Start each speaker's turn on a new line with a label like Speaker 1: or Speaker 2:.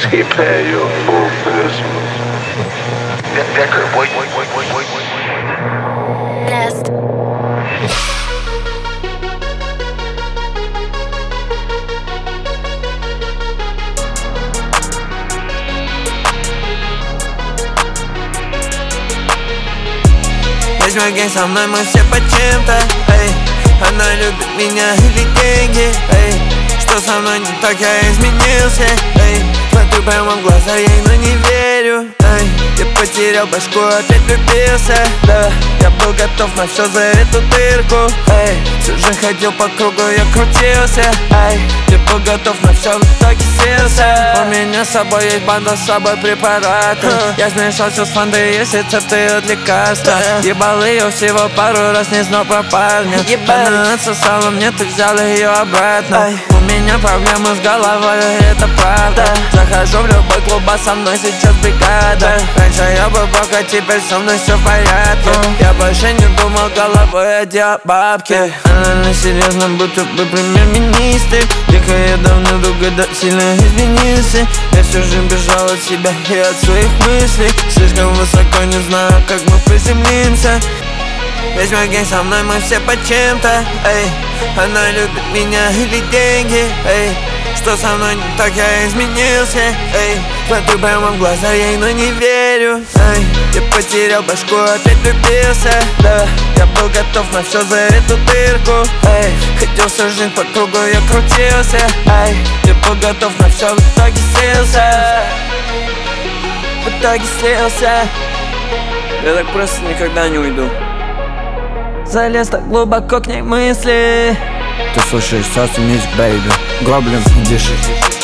Speaker 1: Skipper Opus. Decker, wait.
Speaker 2: Nest.
Speaker 3: Весь мой гейм со мной, мы все по чем-то, эй. Она любит меня или деньги, эй. Что со мной не так, я изменился, эй. Смотрю прямо в глаза ей, но не верю, эй. Я потерял башку, опять влюбился, да. Я был готов на все за эту дырку, эй. Всю жизнь ходил по кругу, я крутился, эй. Я был готов на все, в итоге селся. У меня с собой есть банда, с собой препараты. Я смешался с фандой, если цепты от лекарства. Ебал ее всего пару раз, не знал про парня. Она отсосала мне, ты взял ее обратно. У меня проблемы с головой, это правда. Захожу в любой клуб, а со мной сейчас бригада. Раньше я был бог, а теперь со мной все в порядке. Я больше не думал головой, а делал бабки. Она на серьезном, будто бы премьер-министр. Тихо, я давно друга, да сильно изменился. Я всю жизнь бежал от себя и от своих мыслей. Слишком высоко, не знаю, как мы приземлимся. Весь мой гейм со мной, мы все по чем-то, эй. Она любит меня или деньги, эй. Что со мной не так, я изменился, эй. Смотрю прямо в глаза ей, но не верю, эй. Я потерял башку, опять влюбился, да. Я был готов на все за эту дырку, эй. Хотел всю жизнь по кругу, я крутился, эй. Я был готов на все, в итоге слился. В итоге слился.
Speaker 4: Я так просто никогда не уйду.
Speaker 3: Залез так глубоко к ней мысли.
Speaker 4: Ты слушаешь Saucy Music, baby. Гоблин, дыши.